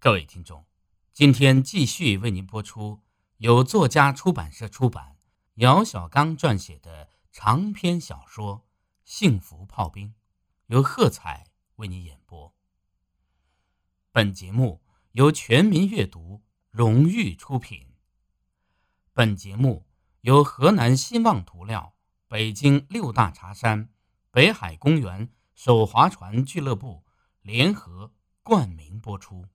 各位听众，今天继续为您播出由作家出版社出版、姚小刚撰写的长篇小说《幸福炮兵》，由贺彩为您演播。本节目由全民阅读荣誉出品。本节目由河南兴旺涂料、北京六大茶山、北海公园手划船俱乐部联合冠名播出。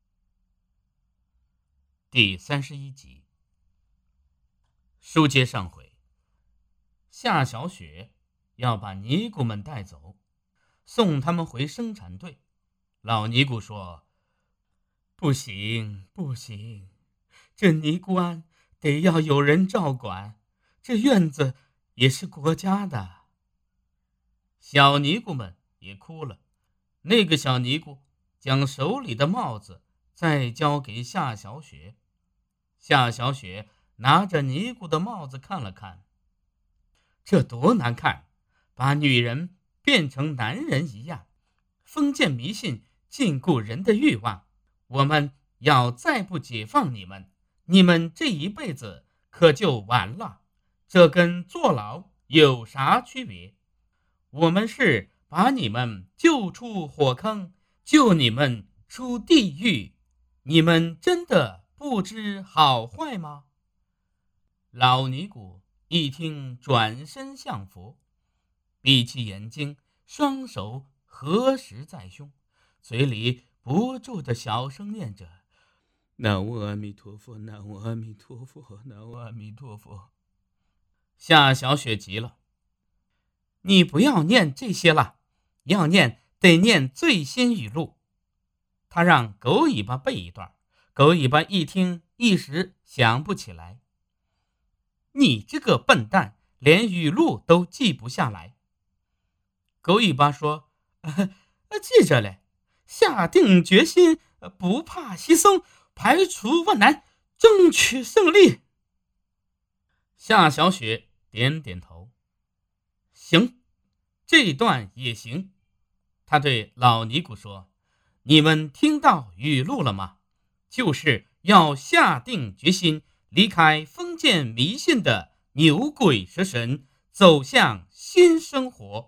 第31集。书接上回，夏小雪要把尼姑们带走，送他们回生产队。老尼姑说：“不行，不行，这尼姑庵得要有人照管，这院子也是国家的。”小尼姑们也哭了。那个小尼姑将手里的帽子再交给夏小雪。夏小雪拿着尼姑的帽子看了看，这多难看，把女人变成男人一样，封建迷信禁锢人的欲望。我们要再不解放你们，你们这一辈子可就完了。这跟坐牢有啥区别？我们是把你们救出火坑，救你们出地狱，你们真的不知好坏吗？老尼姑一听，转身向佛，闭起眼睛，双手合十在胸，嘴里不住地小声念着：“南无阿弥陀佛，南无阿弥陀佛，南无阿弥陀佛。”夏小雪急了：“你不要念这些了，要念得念最新语录。”他让狗尾巴背一段，狗尾巴一听，一时想不起来。你这个笨蛋，连语录都记不下来。狗尾巴说：“记着嘞，下定决心，不怕牺牲，排除万难，争取胜利。”夏小雪点点头，行，这段也行。他对老尼姑说：“你们听到语录了吗？就是要下定决心离开封建迷信的牛鬼蛇神，走向新生活。”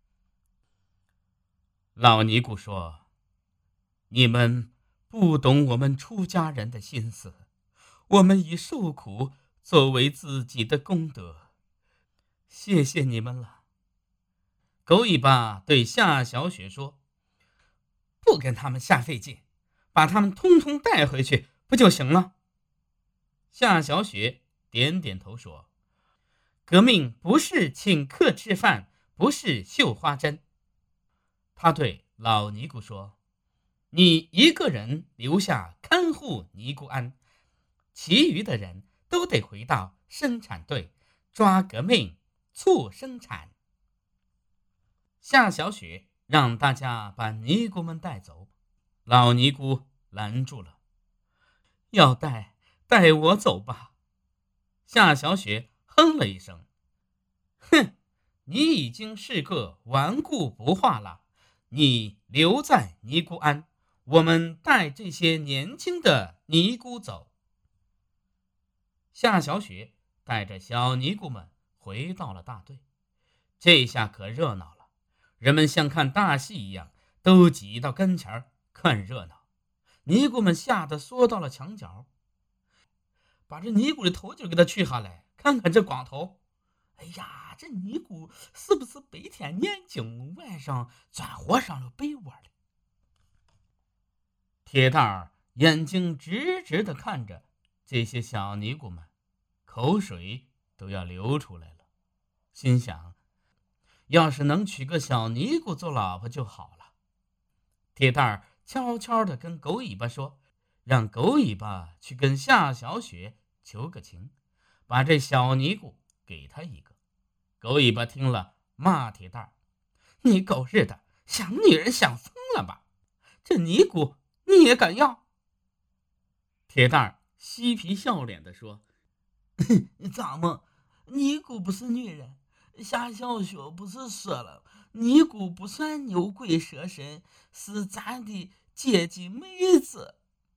老尼姑说：“你们不懂我们出家人的心思，我们以受苦作为自己的功德，谢谢你们了。”狗尾巴对夏小雪说：“不跟他们瞎费劲，把他们通通带回去不就行了？”夏小雪点点头说：“革命不是请客吃饭，不是绣花针。”他对老尼姑说：“你一个人留下看护尼姑庵，其余的人都得回到生产队抓革命，促生产。”夏小雪让大家把尼姑们带走，老尼姑拦住了：“要带我走吧。”夏小雪哼了一声：“哼，你已经是个顽固不化了，你留在尼姑庵，我们带这些年轻的尼姑走。”夏小雪带着小尼姑们回到了大队，这下可热闹了，人们像看大戏一样，都挤到跟前看热闹。尼姑们吓得缩到了墙角，把这尼姑的头就给他去下来，看看这光头。哎呀，这尼姑是不是白天念经，晚上钻火上了被窝里？铁蛋儿眼睛直直地看着这些小尼姑们，口水都要流出来了，心想：要是能娶个小尼姑做老婆就好了。铁蛋儿悄悄地跟狗尾巴说，让狗尾巴去跟夏小雪求个情，把这小尼姑给他一个。狗尾巴听了，骂铁蛋儿：“你狗日的，想女人想疯了吧？这尼姑你也敢要？”铁蛋儿嬉皮笑脸地说：“咋么？尼姑不是女人？夏小雪不是说了，尼姑不算牛鬼蛇神，是咱的阶级妹子。”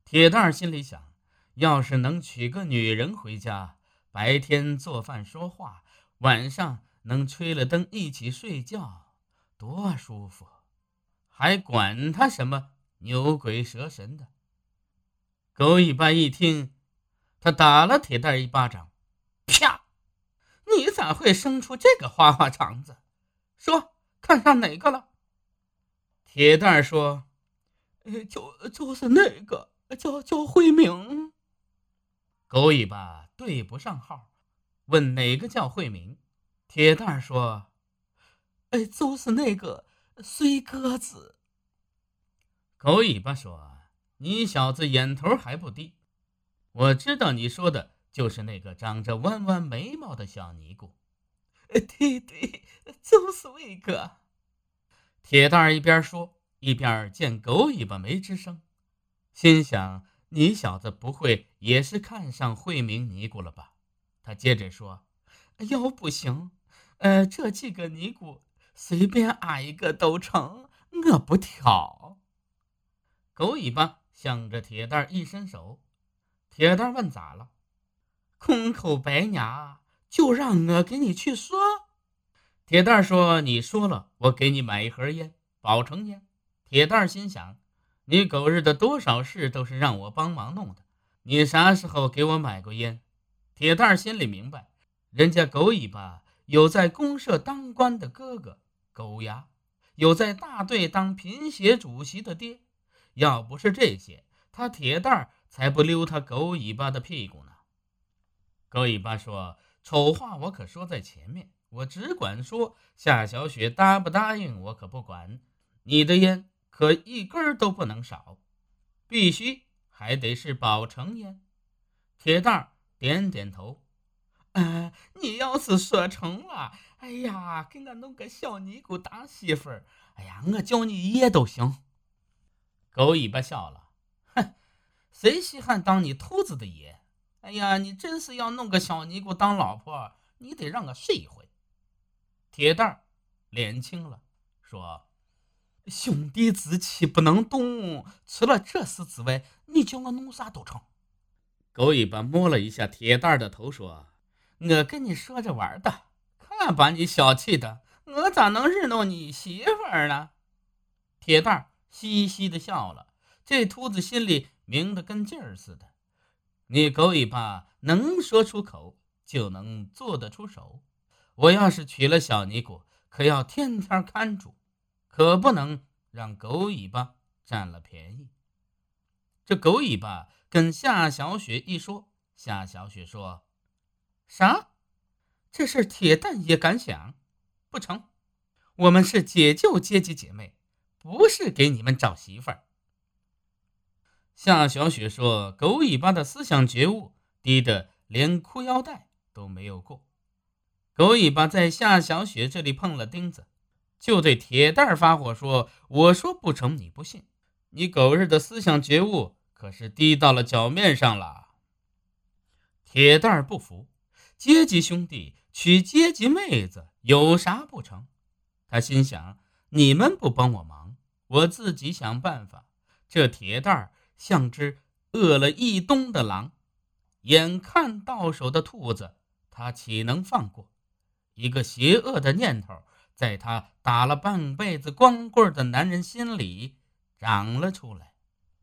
铁蛋儿心里想，要是能娶个女人回家，白天做饭说话，晚上能吹了灯一起睡觉，多舒服，还管他什么牛鬼蛇神的。狗尾巴一听，他打了铁蛋儿一巴掌，啪！你咋会生出这个花花肠子？说，看上哪个了？铁蛋儿说：就是那个叫慧明。狗尾巴对不上号，问哪个叫慧明？铁蛋儿说：就是那个碎鸽子。狗尾巴说：你小子眼头还不低，我知道你说的就是那个长着弯弯眉毛的小尼姑。对，就是那个。铁蛋儿一边说一边见狗尾巴没吱声，心想你小子不会也是看上慧明尼姑了吧？他接着说：要不行，这几个尼姑随便安一个都成，我不挑。狗尾巴向着铁蛋儿一伸手，铁蛋儿问咋了？空口白牙，就让我给你去说。铁蛋儿说：你说了，我给你买一盒烟，宝成烟。铁蛋儿心想，你狗日的多少事都是让我帮忙弄的，你啥时候给我买过烟？铁蛋儿心里明白，人家狗尾巴有在公社当官的哥哥狗牙，有在大队当贫协主席的爹，要不是这些，他铁蛋儿才不溜他狗尾巴的屁股呢。狗尾巴说：丑话我可说在前面，我只管说，夏小雪答不答应我可不管，你的烟可一根都不能少，必须还得是宝成烟。铁蛋儿点点头，你要是说成了，哎呀，给我弄个小尼姑当媳妇儿，哎呀，我叫你爷都行。狗尾巴笑了，哼，谁稀罕当你兔子的爷？哎呀，你真是要弄个小尼姑当老婆，你得让我睡一回。铁蛋儿脸青了，说：兄弟之气不能动，除了这事之外，你叫我弄啥都成。狗尾巴摸了一下铁蛋儿的头，说：我跟你说着玩的，看把你小气的，我咋能日弄你媳妇儿呢？铁蛋儿嘻嘻的笑了，这秃子心里明的跟劲儿似的。你狗尾巴能说出口，就能做得出手。我要是娶了小尼姑，可要天天看住，可不能让狗尾巴占了便宜。这狗尾巴跟夏小雪一说，夏小雪说：啥？这事铁蛋也敢想？不成，我们是解救阶级姐妹，不是给你们找媳妇儿。夏小雪说：狗尾巴的思想觉悟低得连裤腰带都没有过。狗尾巴在夏小雪这里碰了钉子，就对铁蛋儿发火说：我说不成你不信，你狗日的思想觉悟可是低到了脚面上了。铁蛋儿不服，阶级兄弟娶阶级妹子有啥不成？他心想，你们不帮我忙，我自己想办法。这铁蛋儿像只饿了一冬的狼，眼看到手的兔子，他岂能放过？一个邪恶的念头在他打了半辈子光棍的男人心里长了出来。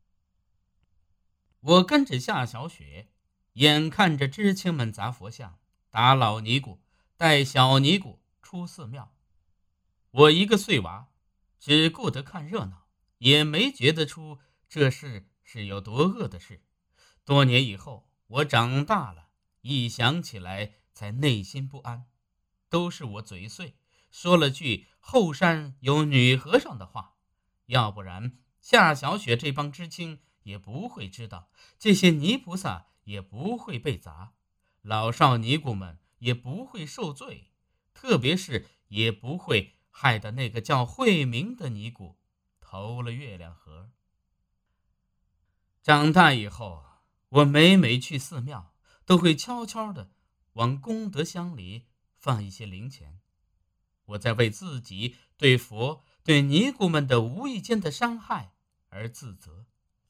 我跟着夏小雪，眼看着知青们砸佛像，打老尼姑，带小尼姑出寺庙。我一个碎娃，只顾得看热闹，也没觉得出这事是有多恶的事。多年以后，我长大了，一想起来才内心不安。都是我嘴碎，说了句后山有女和尚的话，要不然夏小雪这帮知青也不会知道，这些泥菩萨也不会被砸，老少尼姑们也不会受罪，特别是也不会害得那个叫慧明的尼姑投了月亮河。长大以后，我每去寺庙，都会悄悄地往功德箱里放一些零钱。我在为自己对佛对尼姑们的无意间的伤害而自责。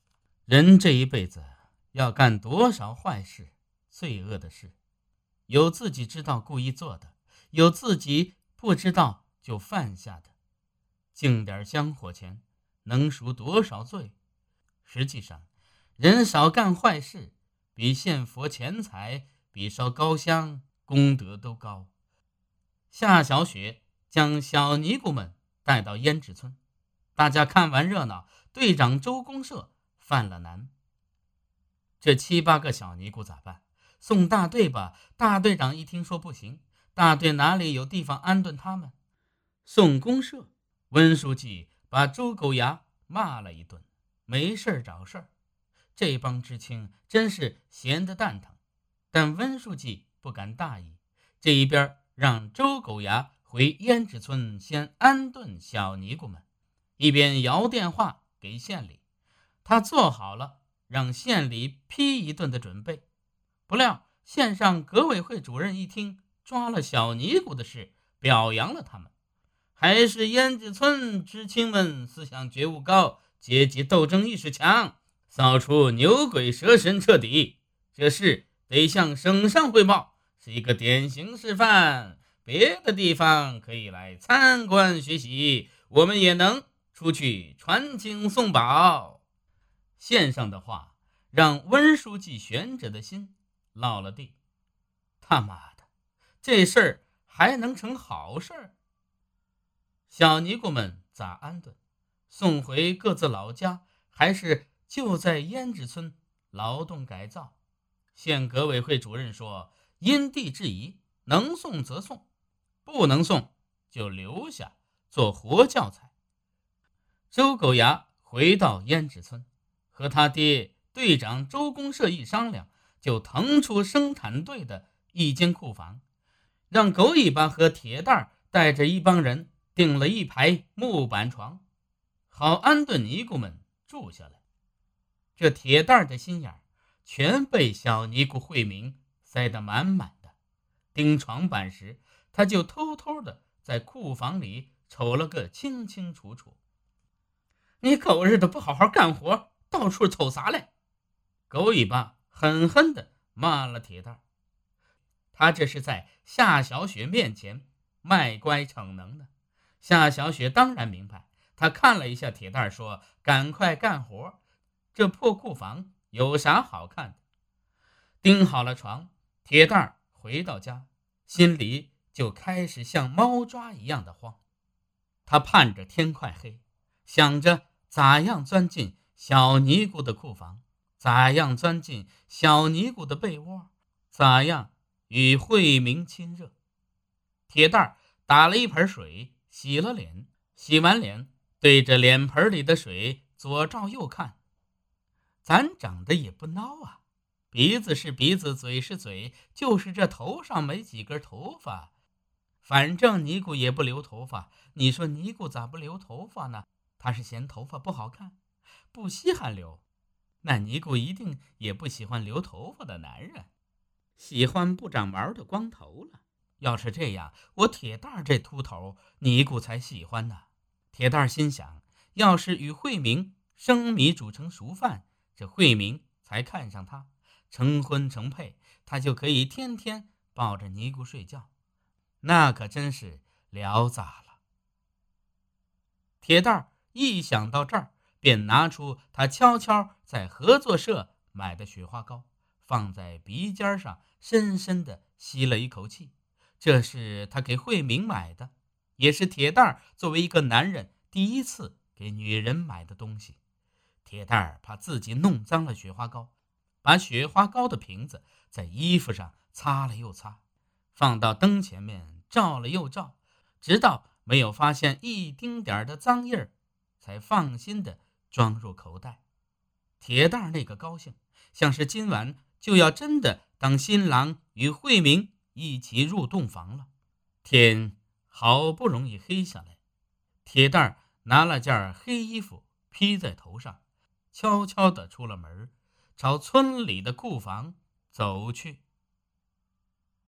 人这一辈子要干多少坏事、罪恶的事，有自己知道故意做的，有自己不知道就犯下的。敬点香火钱，能赎多少罪？实际上，人少干坏事，比献佛钱财，比烧高香功德都高。夏小雪将小尼姑们带到胭脂村，大家看完热闹，队长周公社犯了难。这7、8个小尼姑咋办？送大队吧。大队长一听说不行，大队哪里有地方安顿他们？送公社，温书记把周狗牙骂了一顿，没事找事儿。这帮知青真是闲得蛋疼，但温书记不敢大意，这一边让周狗牙回胭脂村先安顿小尼姑们，一边摇电话给县里，他做好了让县里批一顿的准备。不料县上革委会主任一听抓了小尼姑的事，表扬了他们，还是胭脂村知青们思想觉悟高，阶级斗争意识强，扫除牛鬼蛇神彻底，这事得向省上汇报，是一个典型示范，别的地方可以来参观学习，我们也能出去传经送宝。县上的话让温书记悬着的心落了地，他妈的，这事儿还能成好事儿？小尼姑们咋安顿？送回各自老家，还是就在胭脂村劳动改造？县革委会主任说，因地制宜，能送则送，不能送就留下做活教材。周狗牙回到胭脂村，和他爹队长周公社一商量，就腾出生产队的一间库房，让狗尾巴和铁蛋带着一帮人订了一排木板床，好安顿尼姑们住下来。这铁蛋的心眼全被小尼姑慧明塞得满满的。钉床板时，他就偷偷的在库房里瞅了个清清楚楚。你狗日的不好好干活，到处瞅啥嘞？狗尾巴狠狠地骂了铁蛋。他这是在夏小雪面前卖乖逞能呢。夏小雪当然明白，他看了一下铁蛋说，赶快干活，这破库房有啥好看的？钉好了床，铁蛋回到家，心里就开始像猫抓一样的慌。他盼着天快黑，想着咋样钻进小尼姑的库房，咋样钻进小尼姑的被窝，咋样与慧明亲热。铁蛋打了一盆水，洗了脸，洗完脸对着脸盆里的水左照右看。咱长得也不孬啊，鼻子是鼻子，嘴是嘴，就是这头上没几根头发。反正尼姑也不留头发，你说尼姑咋不留头发呢？她是嫌头发不好看，不稀罕留。那尼姑一定也不喜欢留头发的男人，喜欢不长毛的光头了。要是这样，我铁蛋这秃头尼姑才喜欢呢。铁蛋心想，要是与慧明生米煮成熟饭，这慧明才看上他，成婚成配，他就可以天天抱着尼姑睡觉，那可真是聊杂了。铁蛋一想到这儿，便拿出他悄悄在合作社买的雪花膏，放在鼻尖上，深深地吸了一口气。这是他给慧明买的，也是铁蛋作为一个男人第一次给女人买的东西。铁蛋怕自己弄脏了雪花膏，把雪花膏的瓶子在衣服上擦了又擦，放到灯前面照了又照，直到没有发现一丁点的脏印儿，才放心地装入口袋。铁蛋那个高兴，像是今晚就要真的当新郎与慧明一起入洞房了。天好不容易黑下来，铁蛋拿了件黑衣服披在头上，悄悄地出了门，朝村里的库房走去。